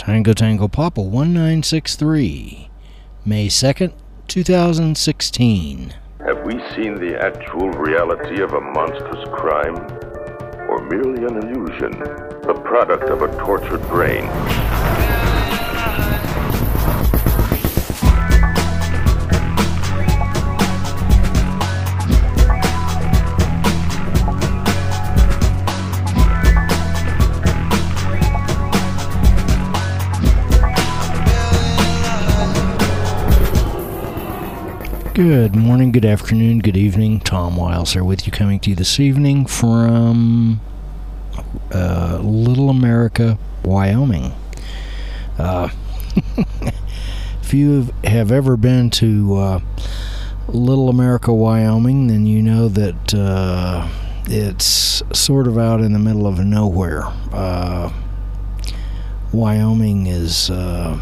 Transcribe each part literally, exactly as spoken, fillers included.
Tango Tango Papa one nine six three, May second, two thousand sixteen. Have we seen the actual reality of a monstrous crime? Or merely an illusion, the product of a tortured brain? Good morning, good afternoon, good evening. Tom Wiles here with you, coming to you this evening from uh, Little America, Wyoming. Uh, if you have ever been to uh, Little America, Wyoming, then you know that uh, it's sort of out in the middle of nowhere. Uh, Wyoming is... Uh,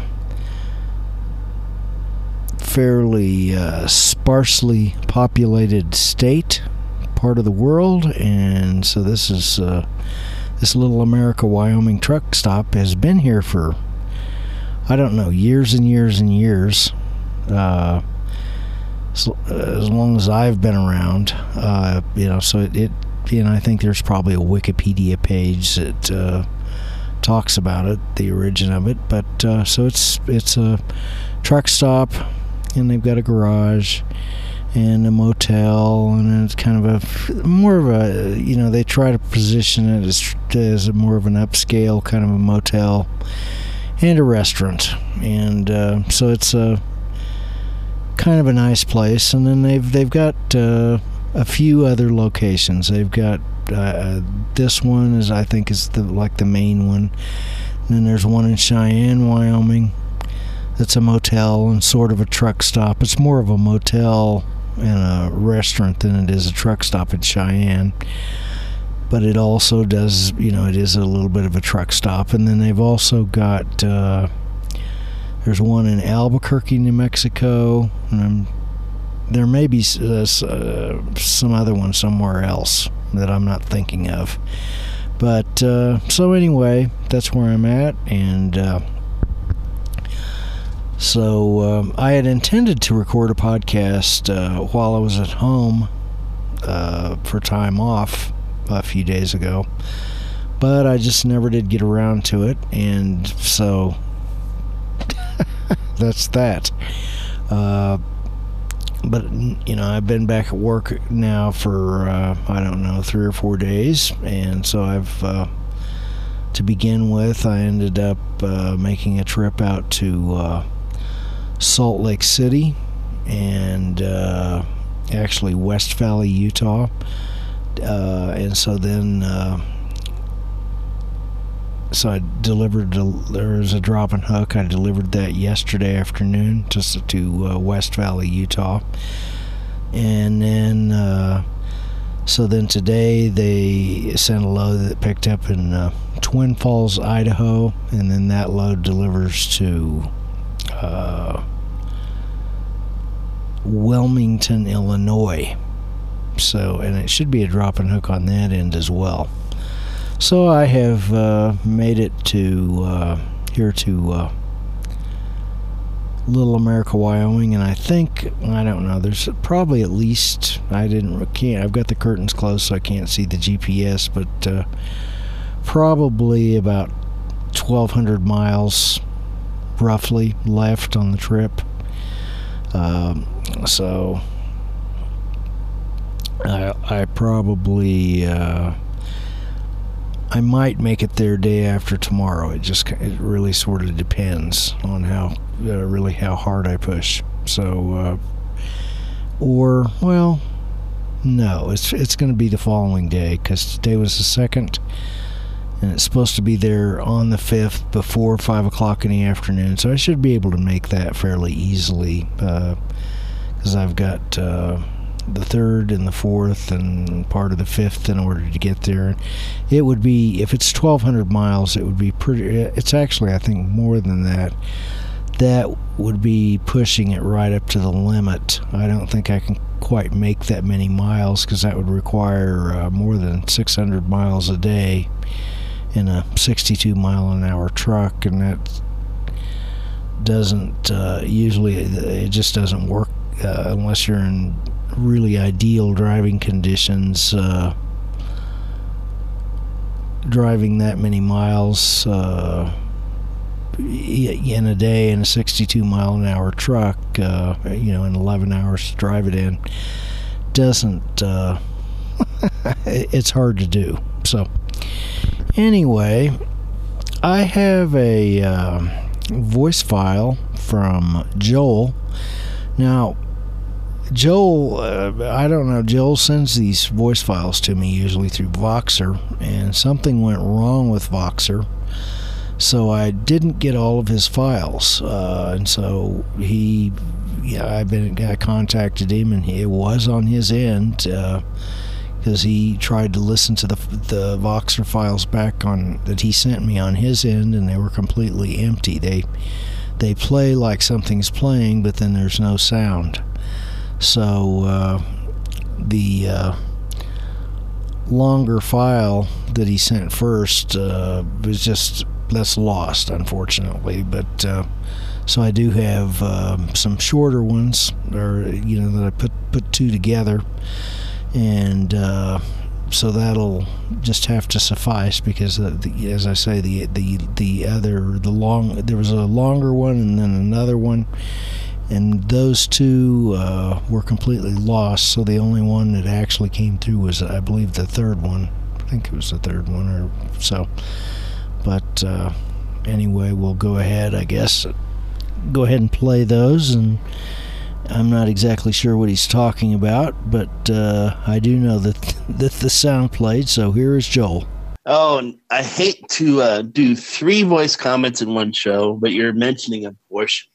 fairly uh, sparsely populated state, part of the world, and so this is uh, this Little America Wyoming truck stop has been here for, I don't know, years and years and years, uh, so, uh, as long as I've been around, uh, you know. So it, it, you know, I think there's probably a Wikipedia page that uh, talks about it, the origin of it. But uh, so it's it's a truck stop. And they've got a garage and a motel, and it's kind of a more of a, you know, they try to position it as, as a more of an upscale kind of a motel and a restaurant, and uh, so it's a kind of a nice place. And then they've they've got uh, a few other locations. They've got uh, this one is I think is the like the main one. And then there's one in Cheyenne, Wyoming. It's a motel and sort of a truck stop. It's more of a motel and a restaurant than it is a truck stop in Cheyenne. But it also does, you know, it is a little bit of a truck stop. And then they've also got, uh, there's one in Albuquerque, New Mexico. And I'm, there may be uh, uh, some other one somewhere else that I'm not thinking of. But, uh, so anyway, that's where I'm at. And, uh, So um, I had intended to record a podcast uh, while I was at home uh, for time off a few days ago, but I just never did get around to it, and so that's that. Uh, but, you know, I've been back at work now for, uh, I don't know, three or four days, and so I've, uh, to begin with, I ended up uh, making a trip out to... Uh, Salt Lake City and uh, actually West Valley, Utah, uh, and so then uh, so I delivered there was a drop and hook. I delivered that yesterday afternoon just to uh, West Valley, Utah, and then uh, so then today they sent a load that picked up in uh, Twin Falls, Idaho, and then that load delivers to Uh, Wilmington, Illinois. So, and it should be a drop and hook on that end as well. So I have uh, made it to uh, here to uh, Little America, Wyoming, and I think, I don't know, there's probably at least, I didn't, can't, I've got the curtains closed so I can't see the G P S, but uh, probably about twelve hundred miles roughly left on the trip. Um, so I, I probably uh, I might make it there day after tomorrow. It just it really sort of depends on how uh, really how hard I push. So uh, or well, no, it's it's going to be the following day, because today was the second. And it's supposed to be there on the fifth before five o'clock in the afternoon. So I should be able to make that fairly easily. Because uh, I've got uh, the third and the fourth and part of the fifth in order to get there. It would be, if it's twelve hundred miles, it would be pretty, it's actually, I think, more than that. That would be pushing it right up to the limit. I don't think I can quite make that many miles, because that would require uh, more than six hundred miles a day in a sixty-two mile an hour truck, and that doesn't uh, usually it just doesn't work uh, unless you're in really ideal driving conditions. Uh, driving that many miles uh, in a day in a sixty-two mile an hour truck, uh, you know, in eleven hours to drive it in, doesn't. Uh, it's hard to do. So, anyway, I have a uh, voice file from Joel. Now, Joel, uh, I don't know, Joel sends these voice files to me usually through Voxer, and something went wrong with Voxer, so I didn't get all of his files, uh, and so he, yeah, I've been, I contacted him, and it was on his end, because uh, he tried to listen to the the Voxer files back on, that he sent me on his end, and they were completely empty. They, they play like something's playing, but then there's no sound. So uh, the uh, longer file that he sent first uh, was just, that's lost, unfortunately. But uh, so I do have uh, some shorter ones, or you know, that I put put two together, and uh, so that'll just have to suffice, because uh, the, as I say, the the the other the long there was a longer one and then another one. And those two uh, were completely lost, so the only one that actually came through was, I believe, the third one. I think it was the third one, or so. But uh, anyway, we'll go ahead, I guess. Go ahead and play those, and I'm not exactly sure what he's talking about, but uh, I do know that, that the sound played, so here is Joel. Oh, and I hate to uh, do three voice comments in one show, but you're mentioning abortion.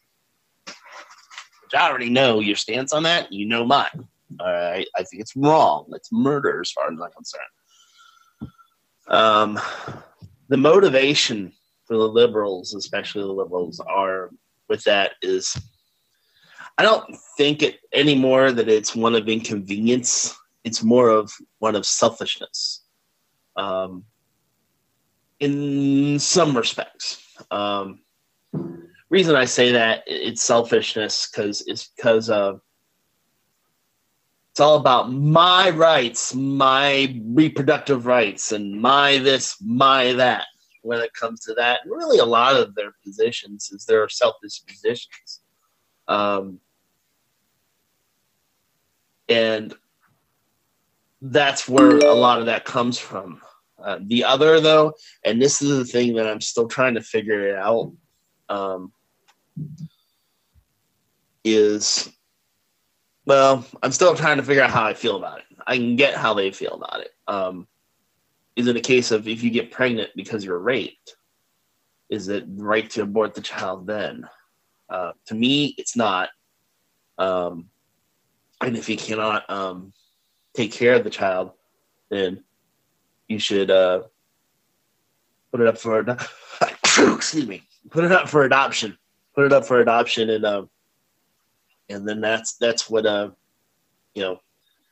I already know your stance on that. You know mine. All right. I think it's wrong. It's murder as far as I'm concerned. Um, the motivation for the liberals, especially the liberals, are with that is, I don't think it anymore that it's one of inconvenience. It's more of one of selfishness. Um, in some respects. Um, reason I say that it's selfishness because it's because of it's all about my rights, my reproductive rights, and my this, my that. When it comes to that, and really a lot of their positions is their selfish positions, um, and that's where a lot of that comes from. Uh, the other, though, and this is the thing that I'm still trying to figure it out. Um, is, well, I'm still trying to figure out how I feel about it. I can get how they feel about it. Um, is it a case of if you get pregnant because you're raped, is it right to abort the child then? Uh, to me, it's not. Um, and if you cannot um, take care of the child, then you should uh, put it up for excuse me, put it up for adoption. Put it up for adoption, and um, and then that's that's what uh, you know.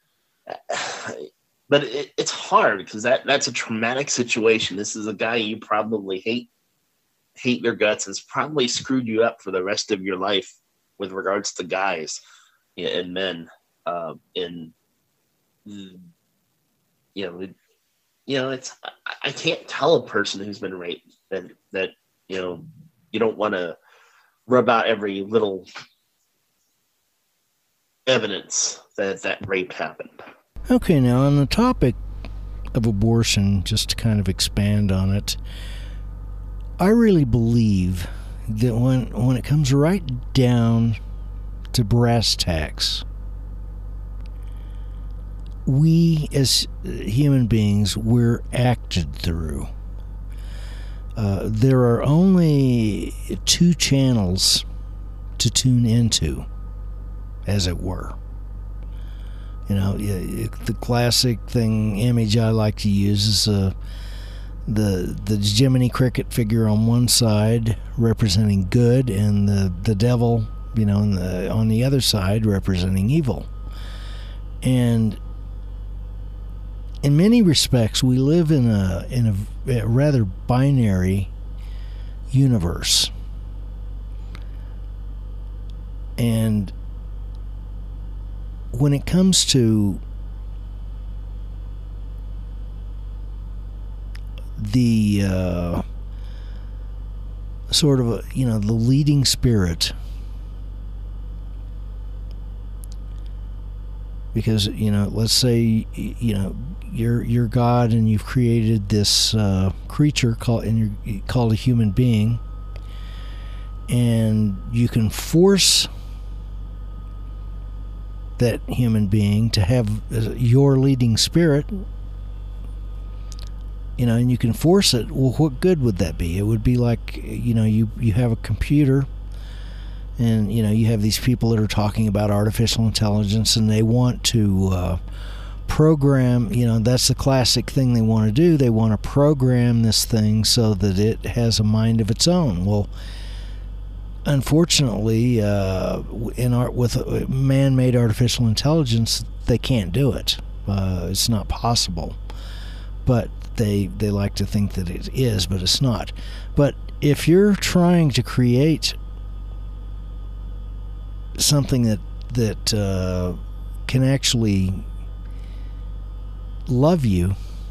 But it, it's hard because that that's a traumatic situation. This is a guy you probably hate, hate your guts. Has probably screwed you up for the rest of your life with regards to guys and men. Um, and you know, it, you know, it's I, I can't tell a person who's been raped that that you know you don't want to rub out every little evidence that that rape happened. Okay, now on the topic of abortion, just to kind of expand on it, I really believe that when when it comes right down to brass tacks, we as human beings, we're acted through. Uh, there are only two channels to tune into, as it were. You know, the classic thing, image I like to use is uh, the the Jiminy Cricket figure on one side representing good, and the, the devil, you know, on the, on the other side representing evil. And in many respects, we live in a in a, a rather binary universe. And when it comes to the uh, sort of, a, you know, the leading spirit, because, you know, let's say, you know, you're you're God and you've created this uh, creature called and you're called a human being, and you can force that human being to have your leading spirit, you know, and you can force it. Well, what good would that be? It would be like, you know, you you have a computer, and, you know, you have these people that are talking about artificial intelligence, and they want to uh, program, you know, that's the classic thing they want to do. They want to program this thing so that it has a mind of its own. Well, unfortunately, uh, in art with man-made artificial intelligence, they can't do it. Uh, it's not possible. But they they like to think that it is, but it's not. But if you're trying to create something that that uh, can actually love you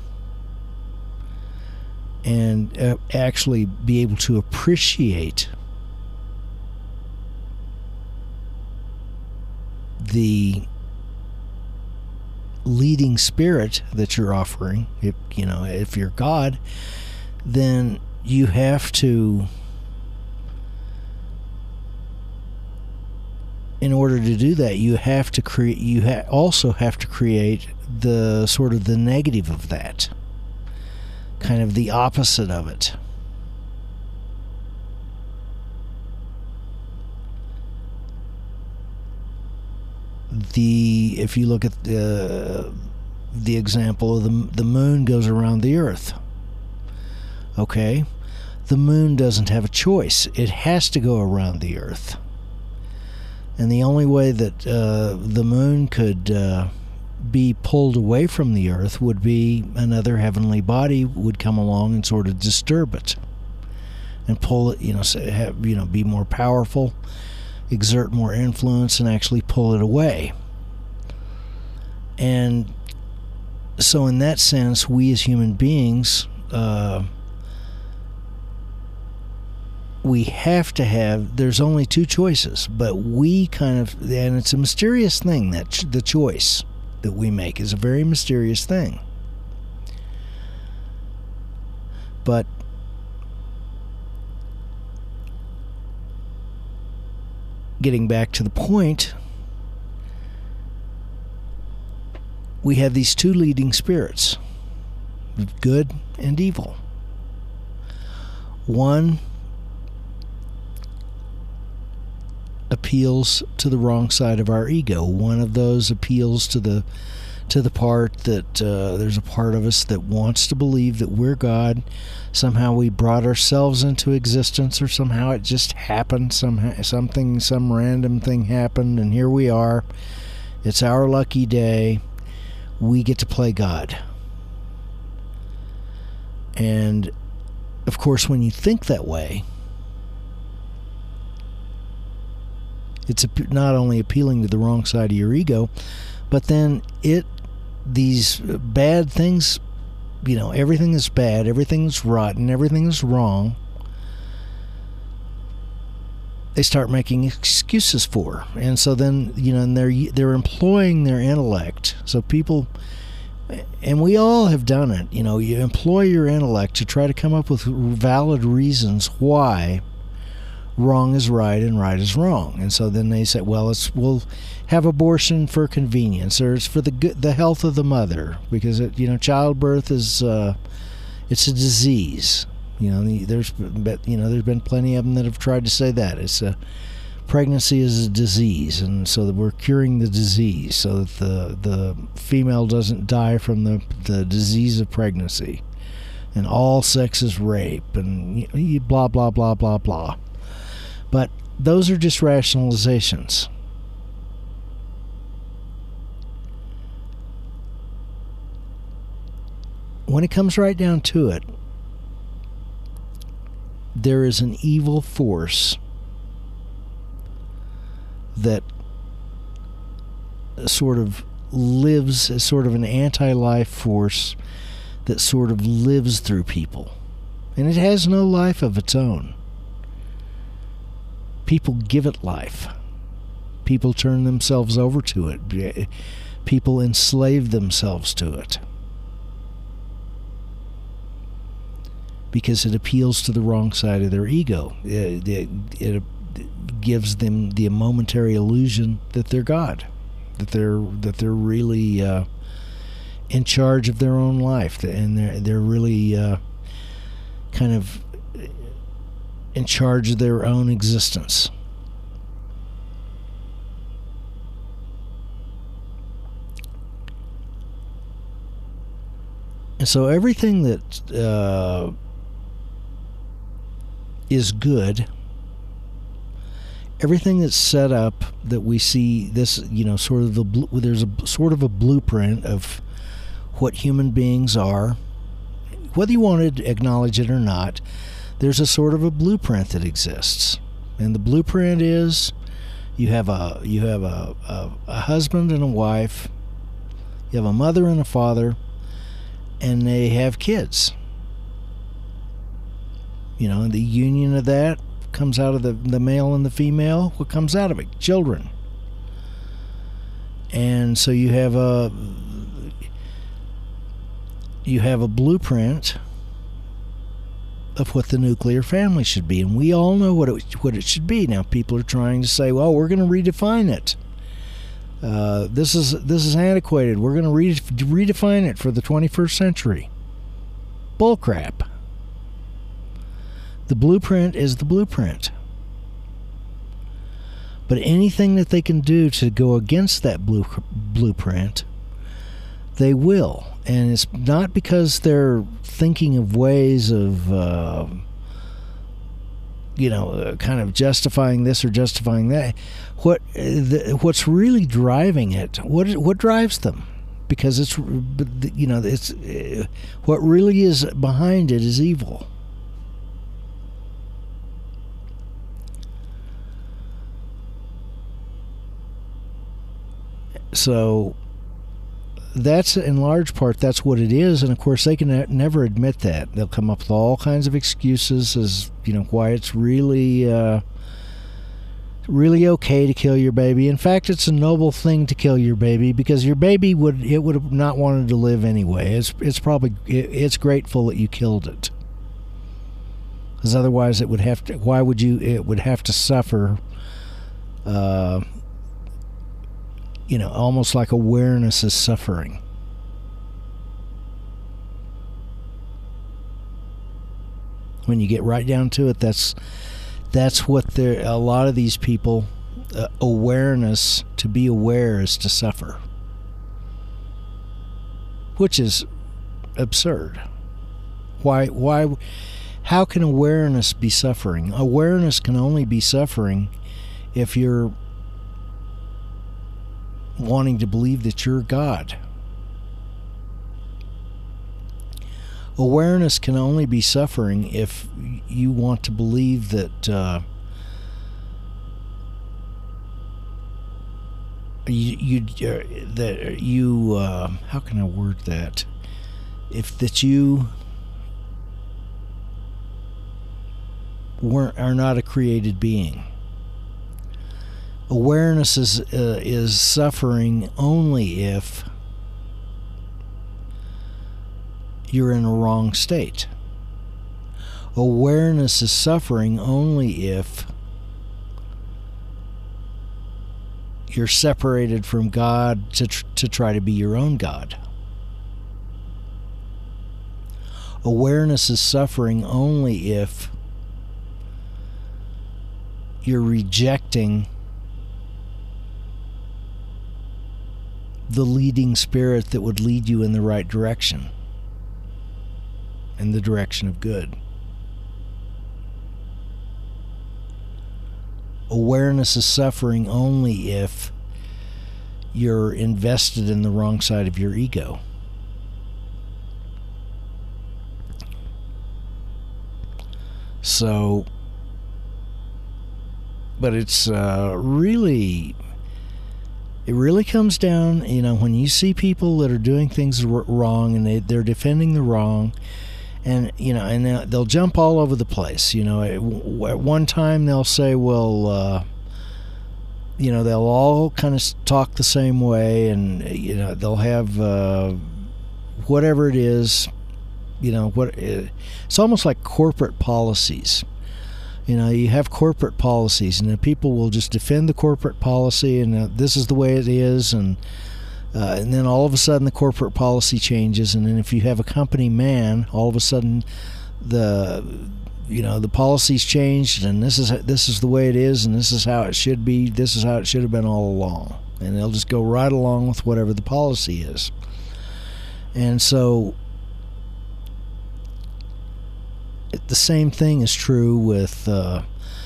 and uh, actually be able to appreciate the leading spirit that you're offering, if you know, if you're God, then you have to, in order to do that, you have to create, you ha- also have to create the sort of the negative of that, kind of the opposite of it. The if you look at the the example of the the moon goes around the earth. Okay, the moon doesn't have a choice; it has to go around the earth. And the only way that uh, the moon could uh, be pulled away from the earth would be another heavenly body would come along and sort of disturb it and pull it, you know, have, you know, be more powerful, exert more influence, and actually pull it away. And so in that sense, we as human beings, uh, we have to have, there's only two choices, but we kind of, and it's a mysterious thing, that ch- the choice that we make is a very mysterious thing. But getting back to the point, we have these two leading spirits, good and evil. One appeals to the wrong side of our ego. One of those appeals to the to the part that uh, there's a part of us that wants to believe that we're God. Somehow we brought ourselves into existence, or somehow it just happened. Somehow something, some random thing happened, and here we are. It's our lucky day. We get to play God. And of course, when you think that way, it's not only appealing to the wrong side of your ego, but then it, these bad things, you know, everything is bad, everything is rotten, everything is wrong, they start making excuses for. And so then, you know, and they're, they're employing their intellect. So people, and we all have done it, you know, you employ your intellect to try to come up with valid reasons why wrong is right and right is wrong. And so then they say, well, it's, we'll have abortion for convenience, or it's for the good, the health of the mother, because it, you know, childbirth is uh, it's a disease. You know, there's you know there's been plenty of them that have tried to say that it's a pregnancy is a disease, and so that we're curing the disease so that the the female doesn't die from the the disease of pregnancy, and all sex is rape, and you, blah blah blah blah blah. But those are just rationalizations. When it comes right down to it, there is an evil force that sort of lives as sort of an anti-life force that sort of lives through people. And it has no life of its own. People give it life. People turn themselves over to it. People enslave themselves to it. Because it appeals to the wrong side of their ego. It, it, it gives them the momentary illusion that they're God, that they're that they're really uh, in charge of their own life, and they're they're really uh, kind of in charge of their own existence. And so everything that uh, is good, everything that's set up that we see, this, you know, sort of the, there's a sort of a blueprint of what human beings are. Whether you want to acknowledge it or not, there's a sort of a blueprint that exists. And the blueprint is you have a you have a, a, a husband and a wife, you have a mother and a father, and they have kids. You know, the union of that comes out of the, the male and the female. What comes out of it? Children. And so you have a you have a blueprint of what the nuclear family should be, and we all know what it what it should be. Now, people are trying to say, "Well, we're going to redefine it. Uh, this is this is antiquated. We're going to re- redefine it for the twenty-first century." Bullcrap. The blueprint is the blueprint. But anything that they can do to go against that blue, blueprint, they will. And it's not because they're thinking of ways of, uh, you know, uh, kind of justifying this or justifying that. What the, what's really driving it? What what drives them? Because it's, you know, it's uh, what really is behind it is evil. So that's, in large part, that's what it is. And of course, they can ne- never admit that. They'll come up with all kinds of excuses as, you know, why it's really uh, really okay to kill your baby. In fact, it's a noble thing to kill your baby, because your baby would it would have not wanted to live anyway. It's it's probably it, it's grateful that you killed it, because otherwise it would have to. Why would you? It would have to suffer. Uh, You know, almost like awareness is suffering. When you get right down to it, that's that's what they're, a lot of these people, uh, awareness, to be aware is to suffer. Which is absurd. Why, why, how can awareness be suffering? Awareness can only be suffering if you're wanting to believe that you're God. Awareness can only be suffering if you want to believe that uh, you, you uh, that you uh, how can I word that? If that you weren't are not a created being. Awareness is uh, is suffering only if you're in a wrong state. Awareness is suffering only if you're separated from God to tr- to try to be your own God. Awareness is suffering only if you're rejecting the leading spirit that would lead you in the right direction, in the direction of good. Awareness is suffering only if you're invested in the wrong side of your ego. So but it's uh, really, it really comes down, you know, when you see people that are doing things r- wrong and they, they're defending the wrong, and, you know, and they'll, they'll jump all over the place. You know, at, at one time they'll say, well, uh, you know, they'll all kind of talk the same way, and, you know, they'll have uh, whatever it is, you know, what it's almost like corporate policies. You know, you have corporate policies, and then people will just defend the corporate policy, and uh, this is the way it is, and uh, and then all of a sudden the corporate policy changes, and then if you have a company man, all of a sudden the you know the policy's changed, and this is this is the way it is, and this is how it should be. This is how it should have been all along, and they'll just go right along with whatever the policy is, and so. The same thing is true with, uh,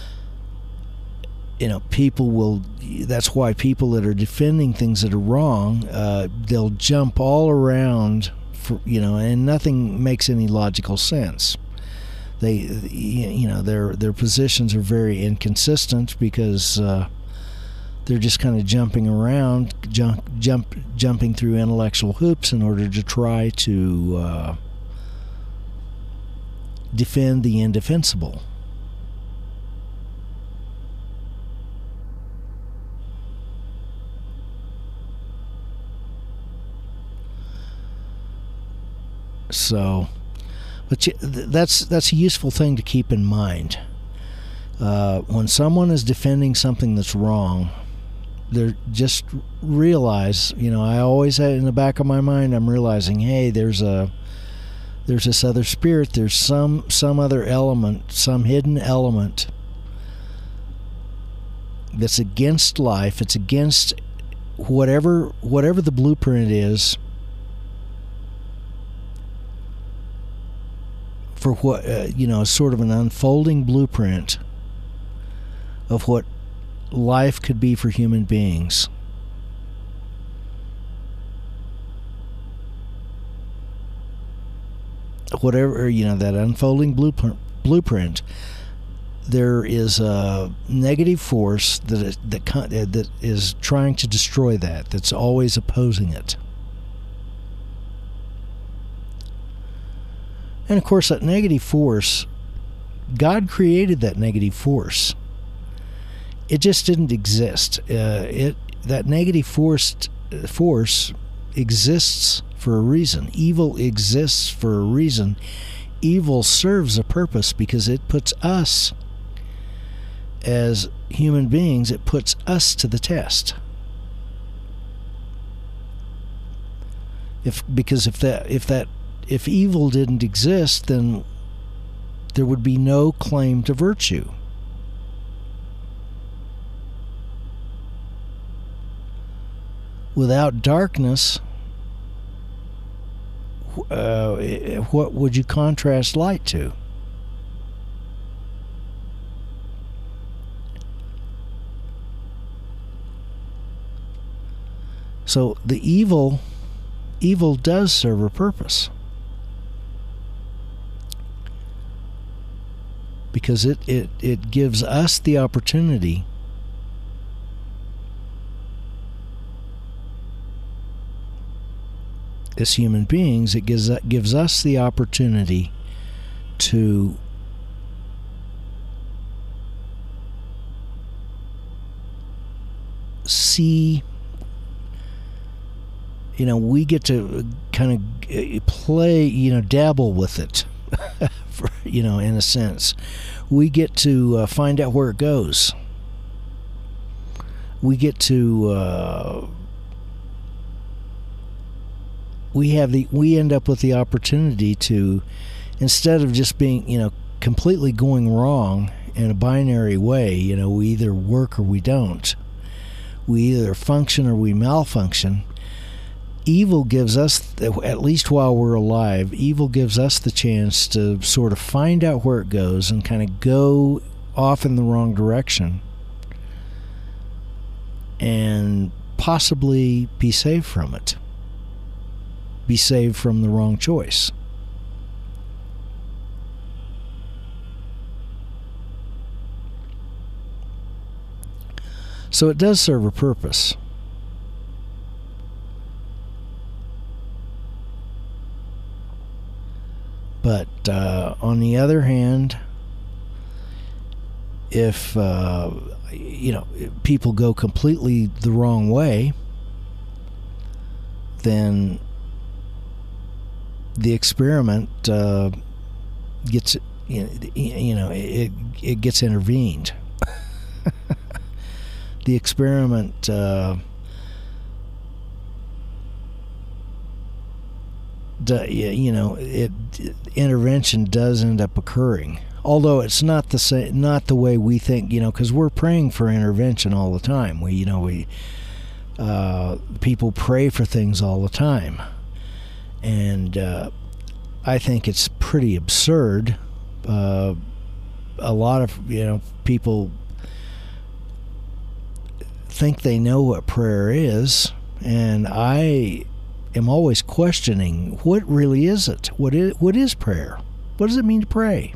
you know, people will, that's why people that are defending things that are wrong, uh, they'll jump all around, for, you know, and nothing makes any logical sense. They, you know, their their positions are very inconsistent because uh, they're just kind of jumping around, jump, jump, jumping through intellectual hoops in order to try to uh, defend the indefensible. So, but you, that's that's a useful thing to keep in mind. Uh, when someone is defending something that's wrong, they're just realize, you know, I always had in the back of my mind, I'm realizing, hey, there's a There's this other spirit. There's some some other element, some hidden element that's against life. It's against whatever whatever the blueprint is for what uh, you know, sort of an unfolding blueprint of what life could be for human beings. Whatever, you know, that unfolding blueprint, blueprint, there is a negative force that is, that that is trying to destroy that. That's always opposing it. And of course, that negative force, God created that negative force. It just didn't exist. Uh, it that negative force force exists for a reason. Evil exists for a reason. Evil serves a purpose because it puts us as human beings, it puts us to the test. If because if that if that if evil didn't exist, then there would be no claim to virtue. Without darkness, Uh, what would you contrast light to? So the evil, evil does serve a purpose, because it, it, it gives us the opportunity as human beings, it gives gives us the opportunity to see, you know, we get to kind of play, you know, dabble with it, for, you know, in a sense. We get to uh, find out where it goes. We get to uh, we have the we end up with the opportunity to, instead of just being, you know, completely going wrong in a binary way, you know, we either work or we don't. We either function or we malfunction. Evil gives us, at least while we're alive, evil gives us the chance to sort of find out where it goes and kind of go off in the wrong direction and possibly be saved from it. Be saved from the wrong choice. So it does serve a purpose. But uh, on the other hand, if uh, you know people go completely the wrong way, then the experiment uh, gets you know it it gets intervened. The experiment. Uh, You know, it intervention does end up occurring, although it's not the same, not the way we think. You know, because we're praying for intervention all the time. We, you know, we uh, people pray for things all the time, and uh, I think it's pretty absurd. Uh, a lot of you know people think they know what prayer is, and I. am always questioning what really is it? What is what is prayer? What does it mean to pray?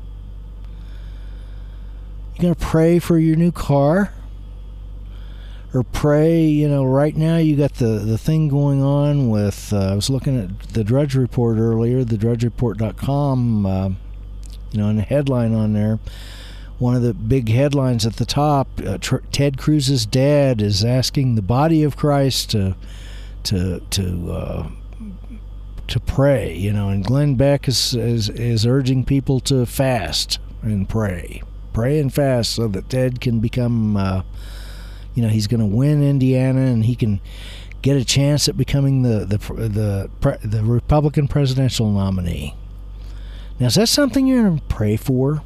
You gonna pray for your new car? Or pray, you know, right now you got the, the thing going on with, uh, I was looking at the Drudge Report earlier, the drudge report dot com, uh, you know, and the headline on there, one of the big headlines at the top, uh, Tr- Ted Cruz's dad is asking the body of Christ to to to uh, to pray, you know, and Glenn Beck is, is is urging people to fast and pray, pray and fast, so that Ted can become, uh, you know, he's going to win Indiana and he can get a chance at becoming the the the the Republican presidential nominee. Now, is that something you're going to pray for?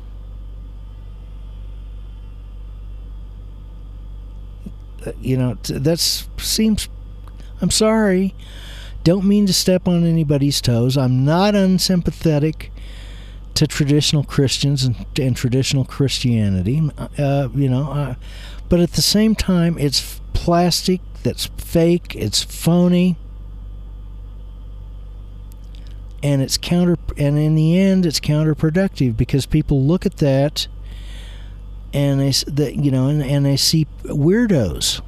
You know, that seems. I'm sorry. Don't mean to step on anybody's toes. I'm not unsympathetic to traditional Christians and, and traditional Christianity. Uh, you know, uh, but at the same time, it's plastic. That's fake. It's phony. And it's counter. And in the end, it's counterproductive because people look at that, and they, that you know, and, and they see weirdos.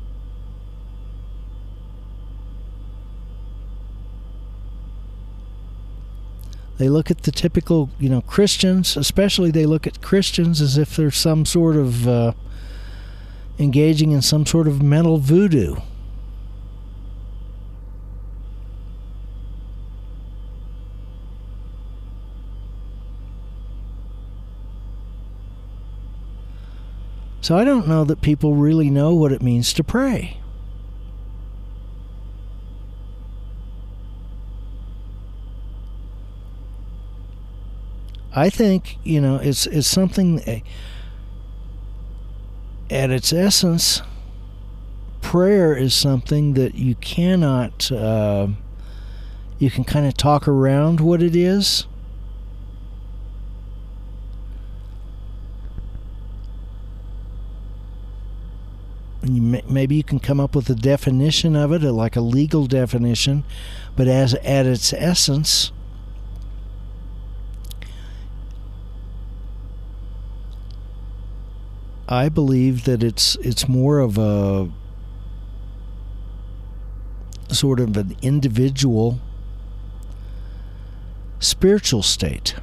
They look at the typical, you know, Christians, especially they look at Christians as if they're some sort of uh, engaging in some sort of mental voodoo. So I don't know that people really know what it means to pray. I think, you know, it's it's something, at its essence, prayer is something that you cannot, uh, you can kind of talk around what it is. And you may, maybe you can come up with a definition of it, like a legal definition, but as at its essence, I believe that it's it's more of a sort of an individual spiritual state.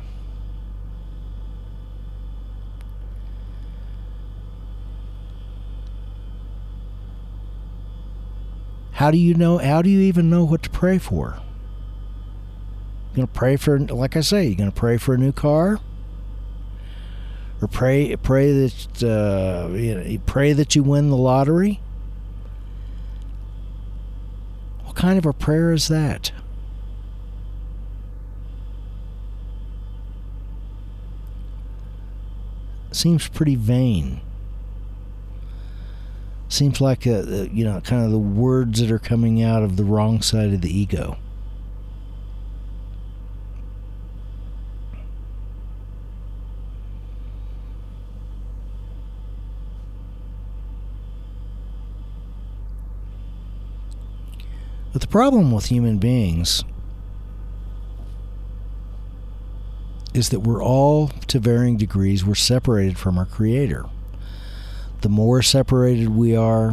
How do you know? How do you even know what to pray for? You're going to pray for, like I say, you're going to pray for a new car? Or pray, pray that uh, you know, pray that you win the lottery. What kind of a prayer is that? Seems pretty vain. Seems like a, a, you know, kind of the words that are coming out of the wrong side of the ego. But the problem with human beings is that we're all, to varying degrees, we're separated from our Creator. the more separated we are,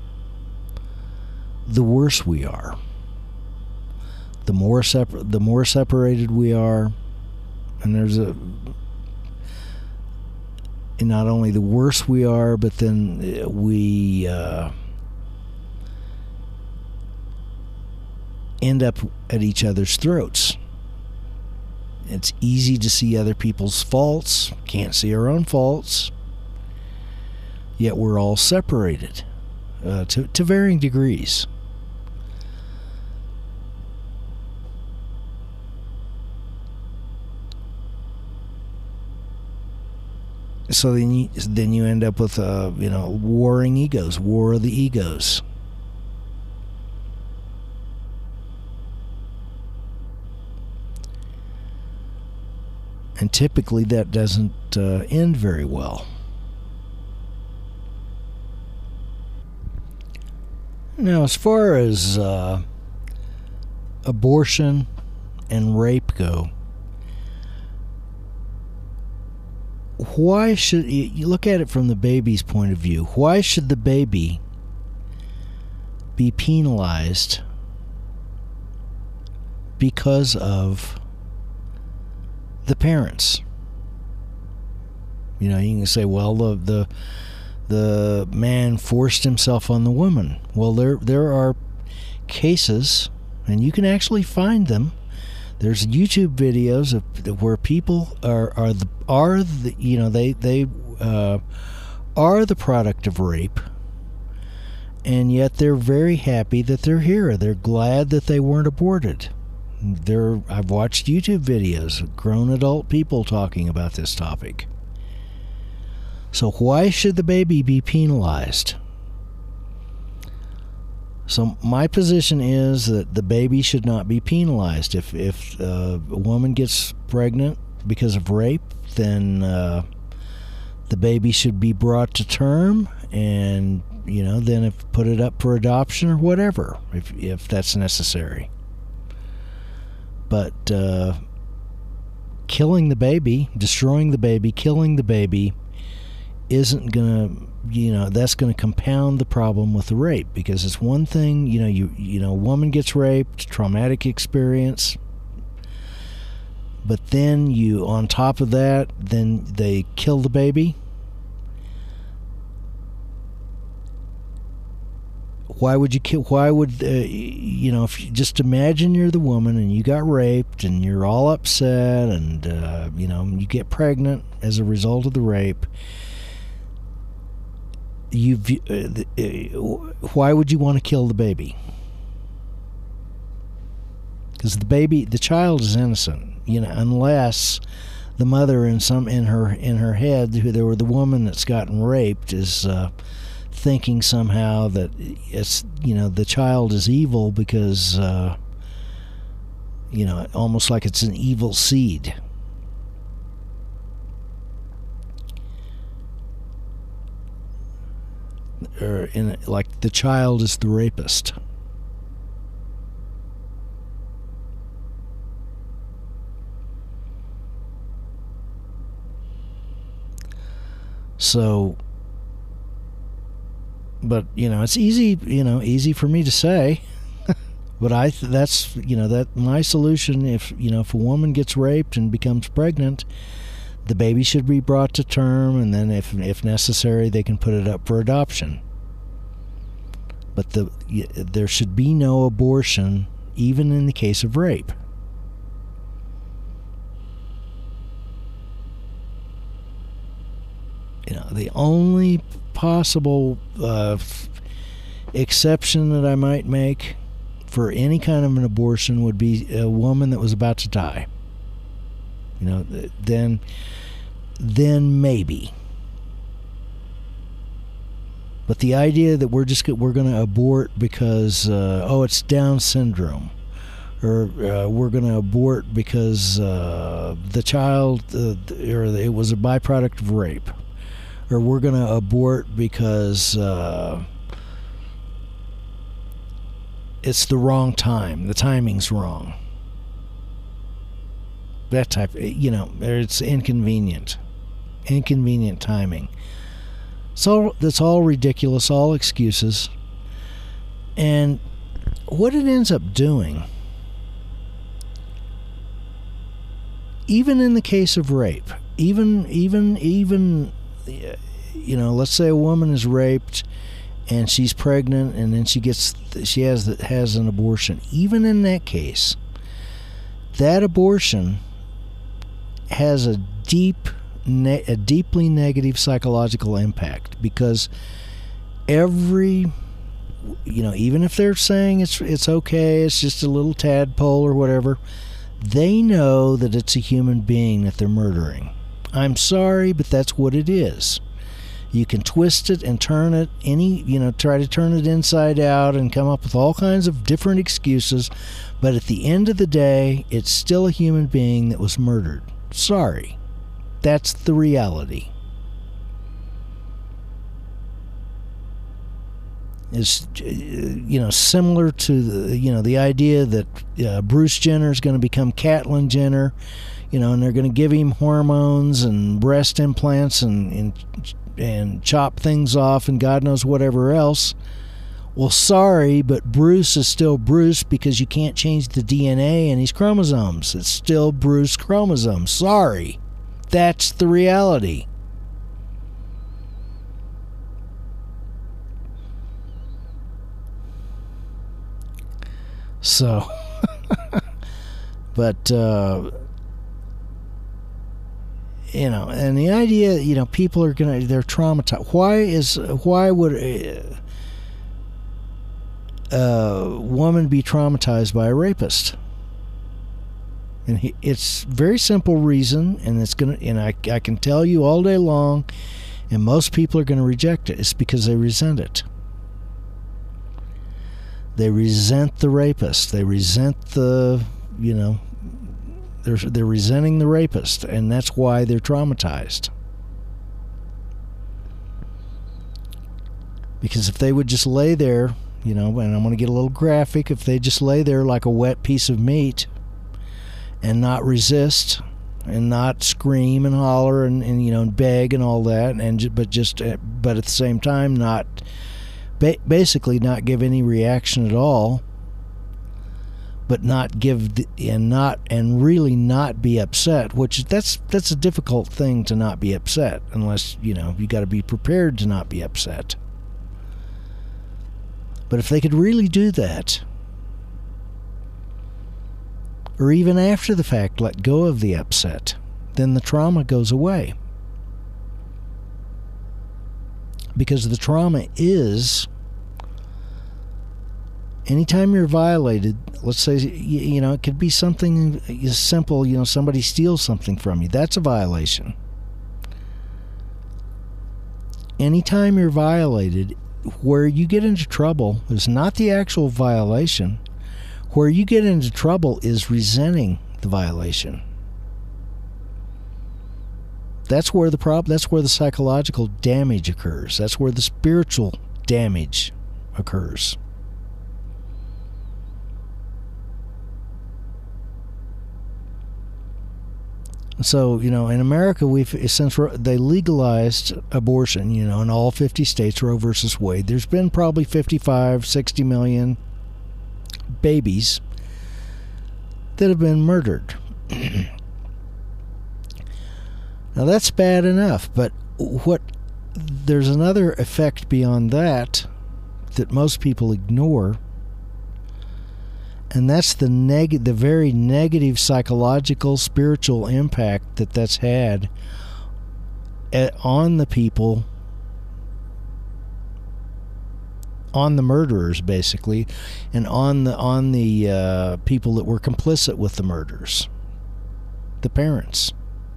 the worse we are. The more separ- the more separated we are, and there's a and not only the worse we are, but then we uh, end up at each other's throats. It's easy to see other people's faults, can't see our own faults, yet we're all separated uh, to, to varying degrees. So then you, then you end up with, uh, you know, warring egos, war of the egos. And typically that doesn't uh, end very well. Now, as far as uh, abortion and rape go, why should you, you look at it from the baby's point of view? Why should the baby be penalized because of the parents? You know, you can say, well, the the the man forced himself on the woman. Well, there there are cases, and you can actually find them. There's YouTube videos of where people are are the are the you know they they uh, are the product of rape, and yet they're very happy that they're here. They're glad that they weren't aborted. There, I've watched YouTube videos of grown adult people talking about this topic. So why should the baby be penalized? So my position is that the baby should not be penalized. If if uh, a woman gets pregnant because of rape, then uh, the baby should be brought to term, and you know, then if put it up for adoption or whatever, if if that's necessary. But uh, killing the baby, destroying the baby, killing the baby isn't gonna, you know, that's gonna compound the problem with the rape, because it's one thing, you know, you you know, a woman gets raped, traumatic experience, but then you, on top of that, then they kill the baby. Why would you kill? Why would uh, you know? If you just imagine you're the woman and you got raped and you're all upset, and uh, you know, you get pregnant as a result of the rape. You, uh, uh, why would you want to kill the baby? Because the baby, the child is innocent, you know, unless the mother in some in her in her head, who there were the woman that's gotten raped, is uh, thinking somehow that it's, you know, the child is evil because uh, you know, almost like it's an evil seed. Or in, like the child is the rapist. So, but you know, it's easy, you know, easy for me to say, but I that's, you know, that my solution, if, you know, if a woman gets raped and becomes pregnant, the baby should be brought to term, and then if if necessary, they can put it up for adoption. But the there should be no abortion, even in the case of rape. You know, the only possible uh, exception that I might make for any kind of an abortion would be a woman that was about to die. You know, then, then maybe. But the idea that we're just we're going to abort because uh, oh, it's Down syndrome, or uh, we're going to abort because uh, the child uh, or it was a byproduct of rape, or we're going to abort because uh, it's the wrong time, the timing's wrong. That type, you know, it's inconvenient, inconvenient timing. It's all, that's all ridiculous, all excuses. And what it ends up doing, even in the case of rape, even, even, even, you know, let's say a woman is raped and she's pregnant and then she gets, she has, has an abortion. Even in that case, that abortion has a deep, ne- a deeply negative psychological impact, because every, you know, even if they're saying it's it's okay, it's just a little tadpole or whatever, they know that it's a human being that they're murdering. I'm sorry, but that's what it is. You can twist it and turn it any, you know, try to turn it inside out and come up with all kinds of different excuses, but at the end of the day, it's still a human being that was murdered. Sorry. That's the reality. It's, you know, similar to the, you know, the idea that uh, Bruce Jenner is going to become Caitlyn Jenner, you know, and they're going to give him hormones and breast implants and, and and chop things off and God knows whatever else. Well, sorry, but Bruce is still Bruce, because you can't change the D N A and his chromosomes. It's still Bruce chromosomes. Sorry. That's the reality. So, but, uh, you know, and the idea, you know, people are going to, they're traumatized. Why is, why would a, a woman be traumatized by a rapist? And he, it's very simple reason, and it's going to, and I, I can tell you all day long, and most people are going to reject it. It's because they resent it. They resent the rapist. They resent the, you know, they're they're resenting the rapist, and that's why they're traumatized. Because if they would just lay there, you know, and I'm going to get a little graphic, if they just lay there like a wet piece of meat and not resist and not scream and holler and, and you know, beg and all that, and but just but at the same time not ba- basically not give any reaction at all, but not give the, and not and really not be upset, which that's that's a difficult thing, to not be upset, unless, you know, you got to be prepared to not be upset. But if they could really do that, or even after the fact let go of the upset, then the trauma goes away. Because the trauma is, anytime you're violated, let's say, you know, it could be something as simple, you know, somebody steals something from you. That's a violation. Anytime you're violated, where you get into trouble is not the actual violation. Where you get into trouble is resenting the violation. That's where the problem, that's where the psychological damage occurs. That's where the spiritual damage occurs. So, you know, in America, we've, since they legalized abortion, you know, in all fifty states, Roe versus Wade, there's been probably fifty-five, sixty million babies that have been murdered. Now, that's bad enough, but what there's another effect beyond that that most people ignore, and that's the neg- the very negative psychological, spiritual impact that that's had at, on the people, on the murderers, basically, and on the on the uh, people that were complicit with the murders, the parents.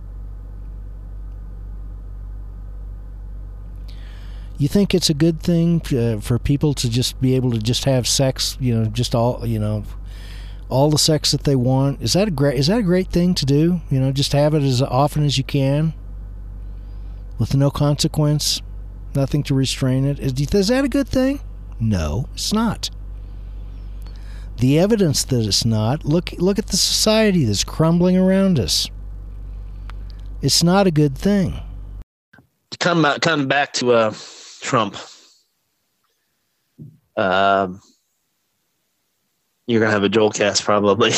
You think it's a good thing uh, for people to just be able to just have sex, you know, just all, you know, all the sex that they want? Is that a great, is that a great thing to do? You know, just have it as often as you can with no consequence, nothing to restrain it. Is, is that a good thing? No, it's not. The evidence that it's not, look, look at the society that's crumbling around us. It's not a good thing. come back, come back to uh, Trump. Um, you're gonna have a Joel cast probably.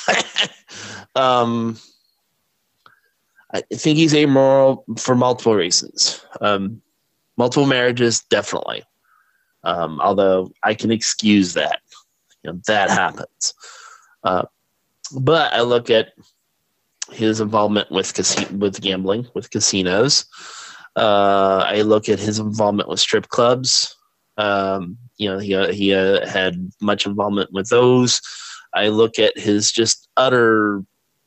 um, I think he's amoral for multiple reasons. Um, multiple marriages, definitely. Um, although I can excuse that, you know, that happens. Uh, but I look at his involvement with casi- with gambling, with casinos. Uh, I look at his involvement with strip clubs. Um, you know, he uh, he uh, had much involvement with those. I look at his just utter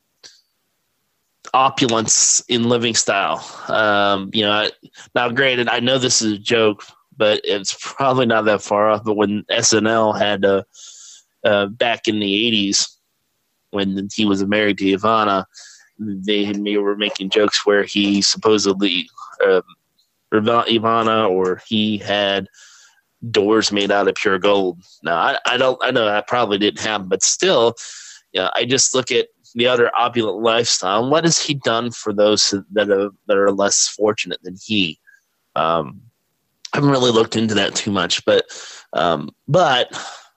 opulence in living style. Um, you know, I, now granted, I know this is a joke, but it's probably not that far off. But when S N L had uh, uh, back in the eighties, when he was married to Ivana, they, they were making jokes where he supposedly um, Ivana or he had doors made out of pure gold. Now, I, I don't, I know that probably didn't happen, but still, yeah, I just look at the other opulent lifestyle. And what has he done for those that are that are less fortunate than he? Um, I haven't really looked into that too much, but um, but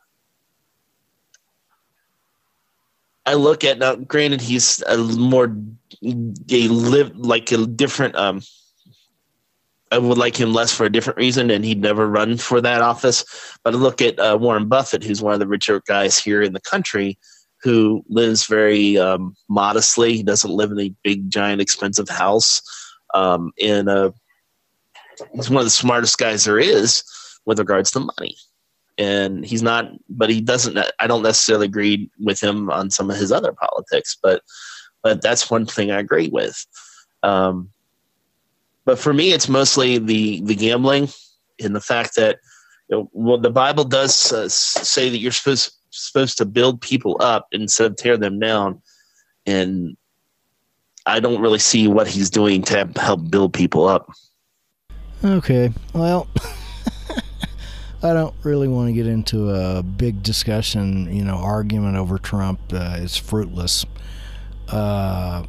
I look at now. Granted, he's a more they live like a different. Um, I would like him less for a different reason, and he'd never run for that office. But I look at uh, Warren Buffett, who's one of the richer guys here in the country, who lives very um, modestly. He doesn't live in a big, giant, expensive house. Um, and uh, he's one of the smartest guys there is with regards to money. And he's not, but he doesn't, I don't necessarily agree with him on some of his other politics, but but that's one thing I agree with. Um, but for me, it's mostly the, the gambling and the fact that, you know, well, the Bible does uh, say that you're supposed supposed to build people up instead of tear them down, and I don't really see what he's doing to help build people up. Okay, well, I don't really want to get into a big discussion, you know, argument over Trump. Uh, it's fruitless. Uh,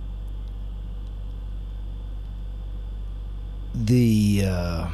the uh,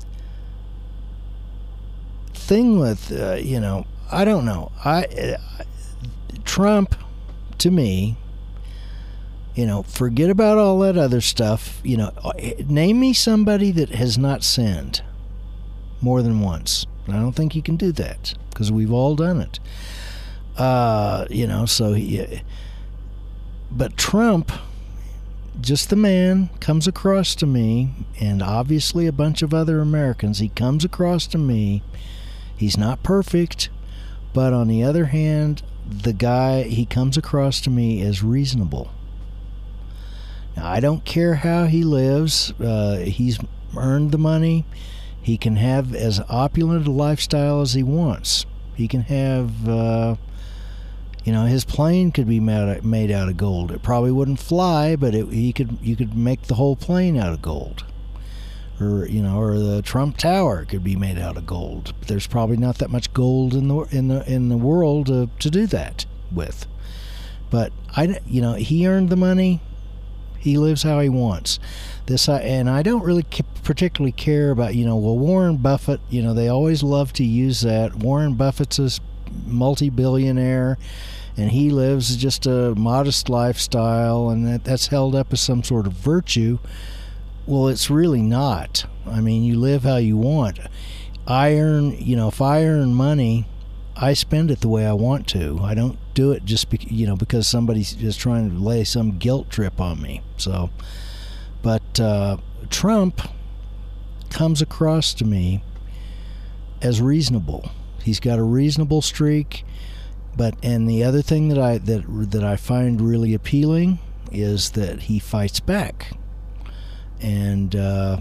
thing with, uh, you know, I don't know. I uh, Trump, to me, you know, forget about all that other stuff. You know, name me somebody that has not sinned more than once. I don't think you can do that because we've all done it. Uh, you know, so he. But Trump, just the man, comes across to me, and obviously a bunch of other Americans. He comes across to me. He's not perfect. But on the other hand, the guy, he comes across to me as reasonable. Now, I don't care how he lives. Uh, he's earned the money. He can have as opulent a lifestyle as he wants. He can have, uh, you know, his plane could be made, made out of gold. It probably wouldn't fly, but it, he could. You could make the whole plane out of gold. Or, you know, or the Trump Tower could be made out of gold. But there's probably not that much gold in the in the in the world to, to do that with. But I, you know, he earned the money. He lives how he wants. This, I, and I don't really particularly care about, you know, well, Warren Buffett. You know, they always love to use that. Warren Buffett's a multi-billionaire, and he lives just a modest lifestyle, and that, that's held up as some sort of virtue. Well, it's really not. I mean, you live how you want. I earn, you know, if I earn money, I spend it the way I want to. I don't do it just, be, you know, because somebody's just trying to lay some guilt trip on me. So, but uh, Trump comes across to me as reasonable. He's got a reasonable streak. But and the other thing that I that that I find really appealing is that he fights back. And uh,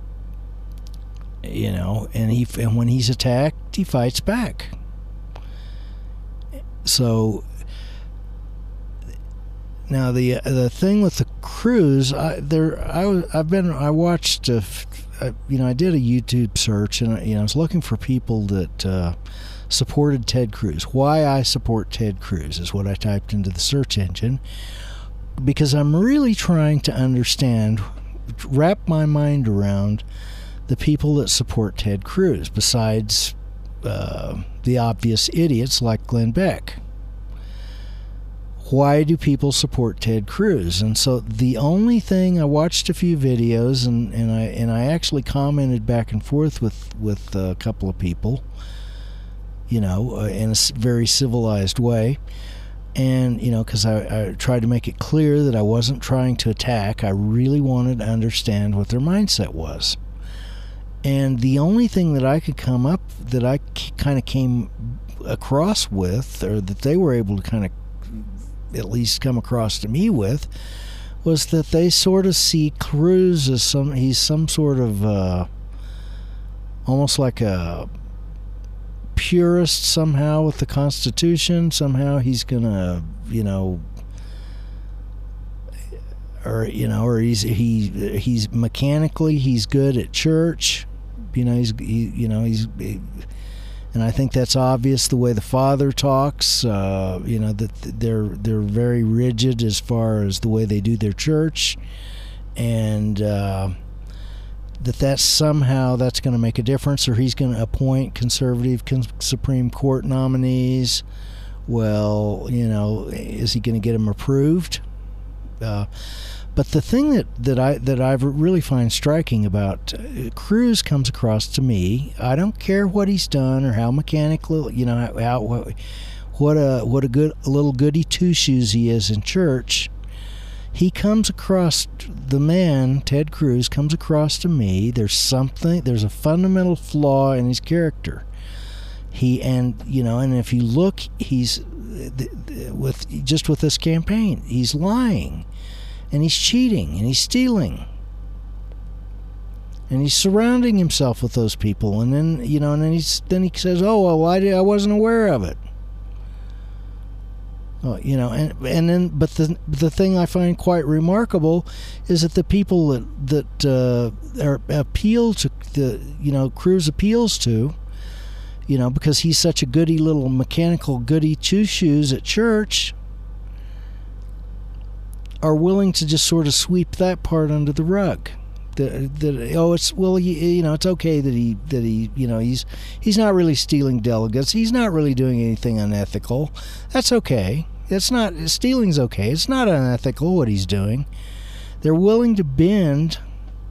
you know, and he and when he's attacked, he fights back. So now the the thing with the cruise, I, there I I've been I watched a, I, you know I did a YouTube search, and you know I was looking for people that uh, supported Ted Cruz. Why I support Ted Cruz is what I typed into the search engine, because I'm really trying to understand wrap my mind around the people that support Ted Cruz, besides uh, the obvious idiots like Glenn Beck. Why do people support Ted Cruz? And so the only thing, I watched a few videos, and, and I and I actually commented back and forth with, with a couple of people, you know, uh, in a very civilized way. And, you know, because I, I tried to make it clear that I wasn't trying to attack. I really wanted to understand what their mindset was. And the only thing that I could come up, that I kind of came across with, or that they were able to kind of at least come across to me with, was that they sort of see Cruz as some, he's some sort of, uh, almost like a purist somehow with the Constitution. Somehow he's gonna, you know, or you know, or he's he he's mechanically he's good at church. You know, he's he, you know he's, he, and I think that's obvious the way the father talks. Uh, you know that they're they're very rigid as far as the way they do their church, and. Uh, that that's somehow that's going to make a difference, or he's going to appoint conservative Supreme Court nominees. Well, you know, is he going to get them approved? Uh, but the thing that, that I that I really find striking about uh, Cruz comes across to me, I don't care what he's done or how mechanical, you know, how, how what a what a good a little goody two shoes he is in church. He comes across, the man, Ted Cruz, comes across to me, there's something, there's a fundamental flaw in his character. He, and, you know, and if you look, he's, with just with this campaign, he's lying, and he's cheating, and he's stealing. And he's surrounding himself with those people, and then, you know, and then he's, then he says, oh, well, I, did, I wasn't aware of it. Oh, you know, and and then, but the the thing I find quite remarkable is that the people that that uh, are appeal to the, you know, Cruz appeals to, you know, because he's such a goody little mechanical goody two shoes at church, are willing to just sort of sweep that part under the rug. That, that oh, it's well, you, you know, it's okay that he that he you know he's he's not really stealing delegates. He's not really doing anything unethical. That's okay. It's not stealing's okay. It's not unethical what he's doing. They're willing to bend,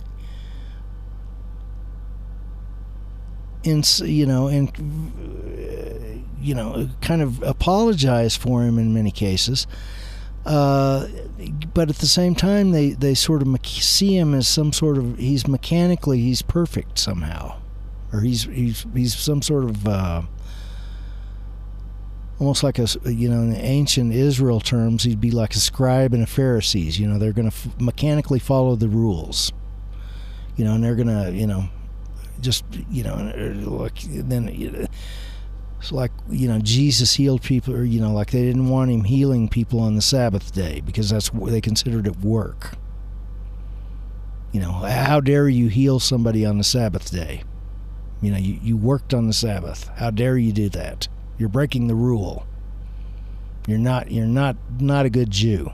in you know, and you know, kind of apologize for him in many cases. Uh, but at the same time, they, they sort of see him as some sort of, he's mechanically, he's perfect somehow. Or he's he's he's some sort of, uh, almost like a, you know, in the ancient Israel terms, he'd be like a scribe and a Pharisees. You know, they're going to f- mechanically follow the rules. You know, and they're going to, you know, just, you know, like, then, you know, it's like, you know, Jesus healed people, or, you know, like they didn't want him healing people on the Sabbath day because that's what they considered it work. You know, how dare you heal somebody on the Sabbath day? You know, you, you worked on the Sabbath. How dare you do that? You're breaking the rule. You're not, you're not, not a good Jew.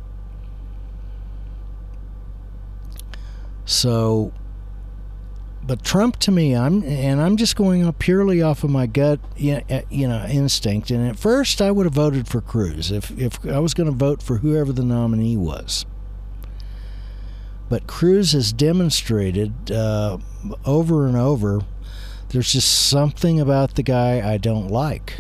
So, but Trump, to me, I'm and I'm just going up purely off of my gut, you know, instinct. And at first, I would have voted for Cruz if if I was going to vote for whoever the nominee was. But Cruz has demonstrated uh, over and over, there's just something about the guy I don't like.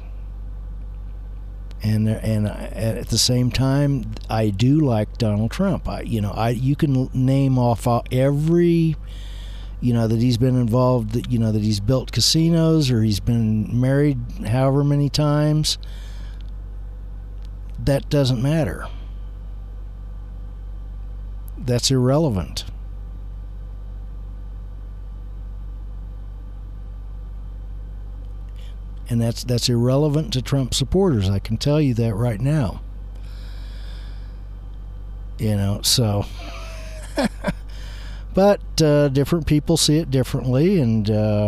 And and at the same time, I do like Donald Trump. I, you know, I you can name off every, you know, that he's been involved, that, you know, that he's built casinos or he's been married however many times. That doesn't matter. That's irrelevant. And that's that's irrelevant to Trump supporters. I can tell you that right now. You know, so... But uh, different people see it differently, and uh,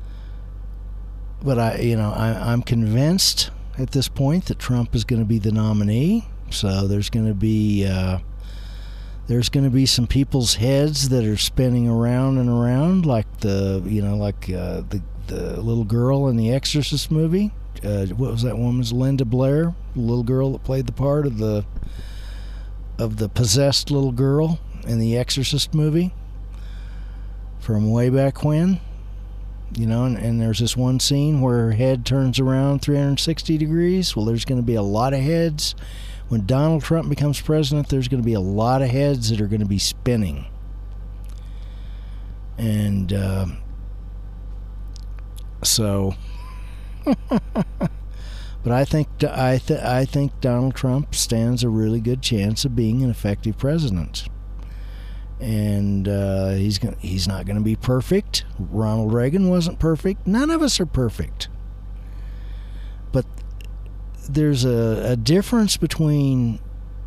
but I, you know, I, I'm convinced at this point that Trump is going to be the nominee. So there's going to be uh, There's going to be some people's heads that are spinning around and around, like the you know like uh, the the little girl in the Exorcist movie. Uh, what was that woman's? Linda Blair, the little girl that played the part of the of the possessed little girl in the Exorcist movie from way back when. You know, and, and there's this one scene where her head turns around three hundred sixty degrees. Well, there's going to be a lot of heads. When Donald Trump becomes president, there's going to be a lot of heads that are going to be spinning. And uh, so, but I think I th- I think Donald Trump stands a really good chance of being an effective president. And uh, he's gonna, he's not going to be perfect. Ronald Reagan wasn't perfect. None of us are perfect. But there's a, a difference between,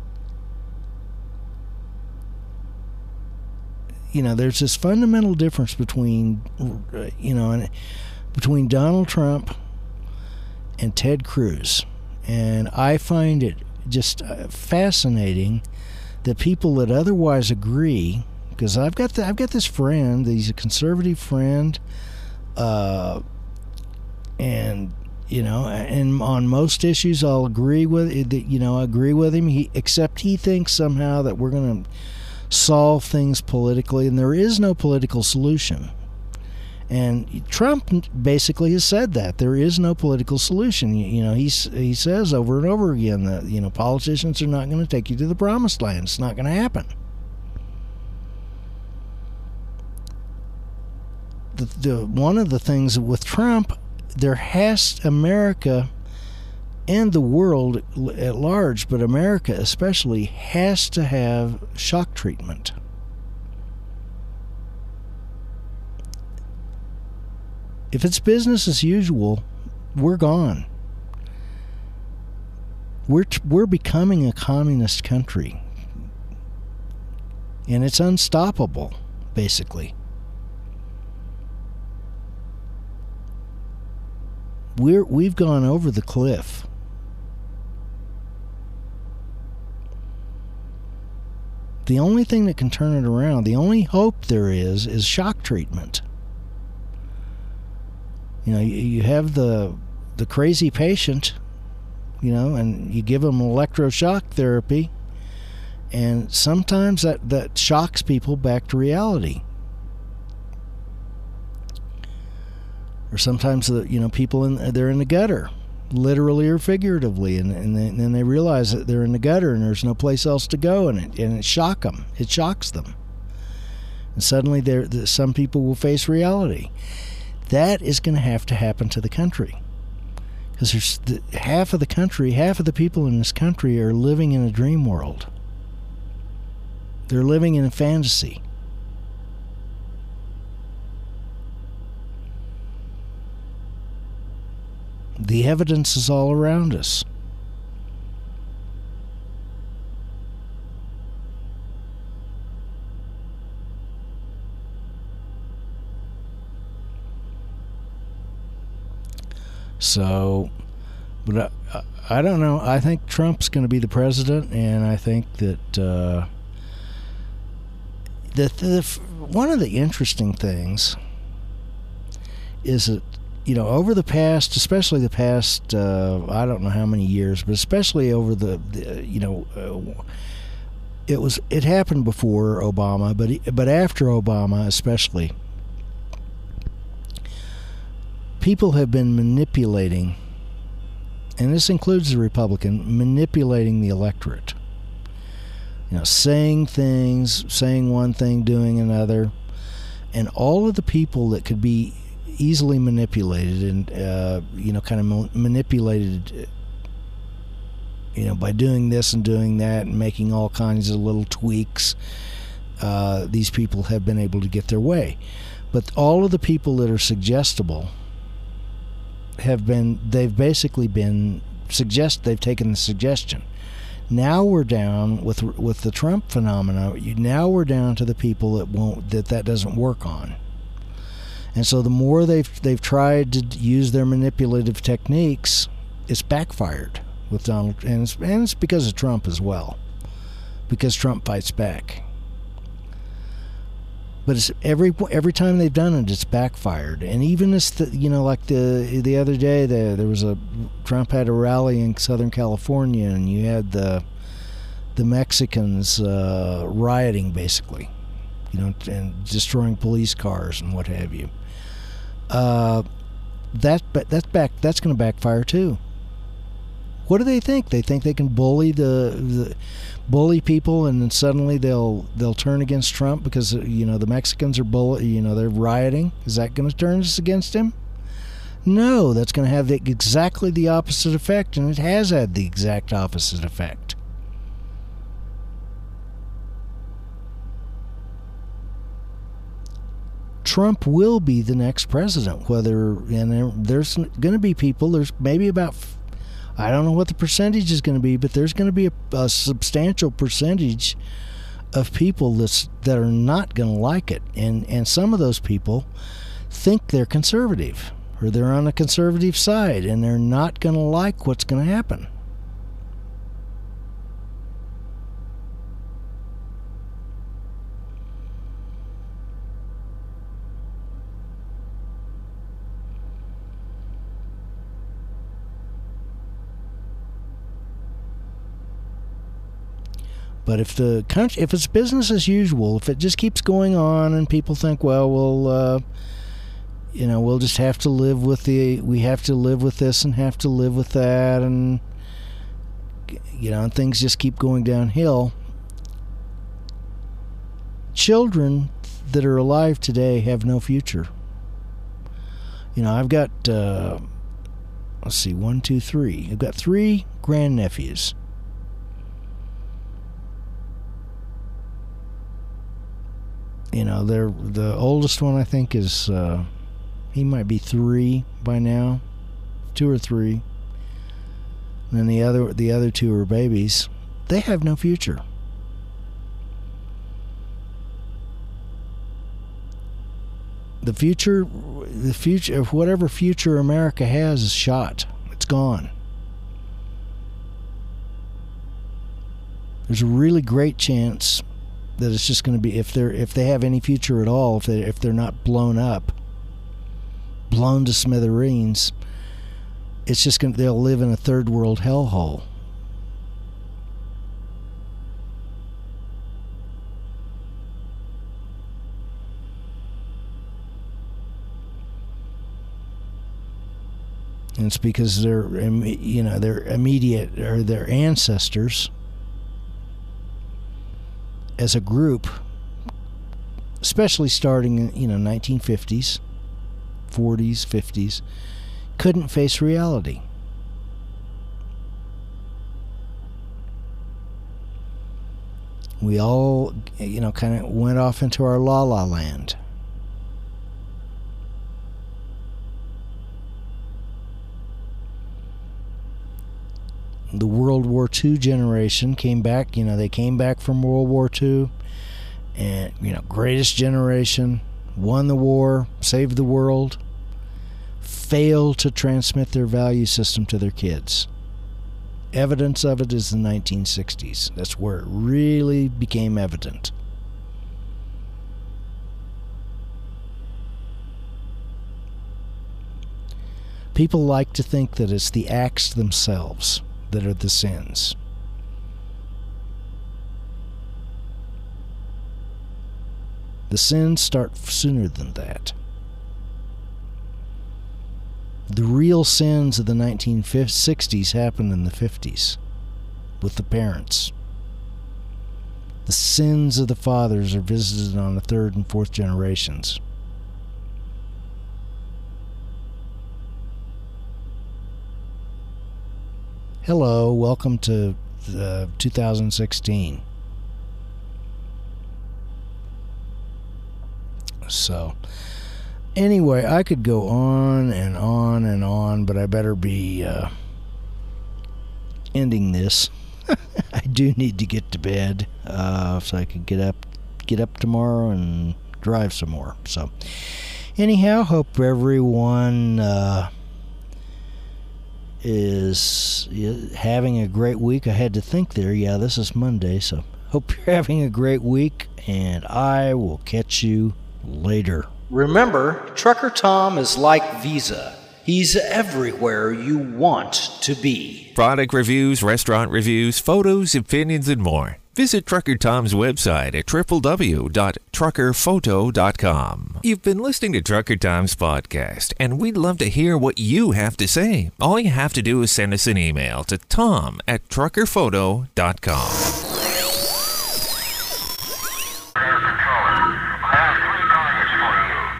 you know, there's this fundamental difference between, you know, between Donald Trump and Ted Cruz. And I find it just fascinating that people that otherwise agree, because I've got the, I've got this friend, he's a conservative friend, uh, and you know, and on most issues I'll agree with, you know, I agree with him. He, except he thinks somehow that we're going to solve things politically, and there is no political solution. And Trump basically has said that there is no political solution. You, you know, he's, he says over and over again that, you know, politicians are not going to take you to the promised land. It's not going to happen. The, the one of the things with Trump, there has America and the world at large, but America especially, has to have shock treatment. If it's business as usual, we're gone. We're we're becoming a communist country, and it's unstoppable, basically. We're we've gone over the cliff. The only thing that can turn it around, the only hope there is, is shock treatment. You know, you, you have the the crazy patient, you know, and you give them electroshock therapy, and sometimes that, that shocks people back to reality. Or sometimes, the you know, people in they're in the gutter, literally or figuratively, and and then, and then they realize that they're in the gutter and there's no place else to go, and it and it shock them. It shocks them, and suddenly there some people will face reality. That is going to have to happen to the country, because there's the, half of the country, half of the people in this country are living in a dream world. They're living in a fantasy. The evidence is all around us. So, but I, I don't know. I think Trump's going to be the president, and I think that uh, the, the one of the interesting things is that, you know, over the past, especially the past, uh, I don't know how many years, but especially over the, the you know, uh, it was it happened before Obama, but but after Obama, especially, people have been manipulating, and this includes the Republican, manipulating the electorate. You know, saying things, saying one thing, doing another, and all of the people that could be easily manipulated and uh, you know, kind of manipulated, you know, by doing this and doing that and making all kinds of little tweaks. Uh, these people have been able to get their way, but all of the people that are suggestible have been, they've basically been suggest they've taken the suggestion. Now we're down with with the Trump phenomena. Now we're down to the people that won't, that that doesn't work on. And so the more they've they've tried to use their manipulative techniques, it's backfired with Donald, and it's, and it's because of Trump as well, because Trump fights back. But it's every every time they've done it, it's backfired. And even this, the, you know, like the the other day, there there was a Trump had a rally in Southern California, and you had the the Mexicans uh, rioting, basically, you know, and destroying police cars and what have you. Uh, that but that's back that's going to backfire too. What do they think? They think they can bully the, the bully people, and then suddenly they'll they'll turn against Trump because, you know, the Mexicans are bully, you know, they're rioting. Is that going to turn us against him? No, that's going to have the, exactly the opposite effect, and it has had the exact opposite effect. Trump will be the next president. Whether and there, there's going to be people. There's maybe about. I don't know what the percentage is going to be, but there's going to be a, a substantial percentage of people that's, that are not going to like it. And, and some of those people think they're conservative, or they're on the conservative side, and they're not going to like what's going to happen. But if the country, if it's business as usual, if it just keeps going on and people think, well, we'll, uh, you know, we'll just have to live with the, we have to live with this and have to live with that, and, you know, and things just keep going downhill. Children that are alive today have no future. You know, I've got, uh, let's see, one, two, three. I've got three grandnephews. You know, they're the oldest one, I think, is uh, he might be three by now, two or three. And then the other the other two are babies. They have no future. The future, the future of whatever future America has is shot. It's gone. There's a really great chance that it's just going to be, if they're if they have any future at all, if they if they're not blown up, blown to smithereens, it's just going to, they'll live in a third world hellhole. And it's because their, you know, their immediate or their ancestors, as a group, especially starting in, you know, nineteen fifties, forties, fifties, couldn't face reality. We all, you know, kind of went off into our la-la land. The World War Two generation came back, you know, they came back from World War Two, and, you know, greatest generation, won the war, saved the world, failed to transmit their value system to their kids. Evidence of it is the nineteen sixties. That's where it really became evident. People like to think that it's the acts themselves that are the sins. The sins start sooner than that. The real sins of the nineteen sixties happened in the fifties with the parents. The sins of the fathers are visited on the third and fourth generations. Hello, welcome to uh, two thousand sixteen. So, anyway, I could go on and on and on, but I better be uh, ending this. I do need to get to bed uh, so I can get up, get up tomorrow and drive some more. So, anyhow, hope everyone Uh, is having a great week. I had to think there. Yeah, this is Monday, so Hope you're having a great week, and I will catch you later. Remember, Trucker Tom is like Visa. He's everywhere you want to be. Product reviews, restaurant reviews, photos, opinions, and more. Visit Trucker Tom's website at w w w dot trucker photo dot com. You've been listening to Trucker Tom's podcast, and we'd love to hear what you have to say. All you have to do is send us an email to tom at trucker photo dot com.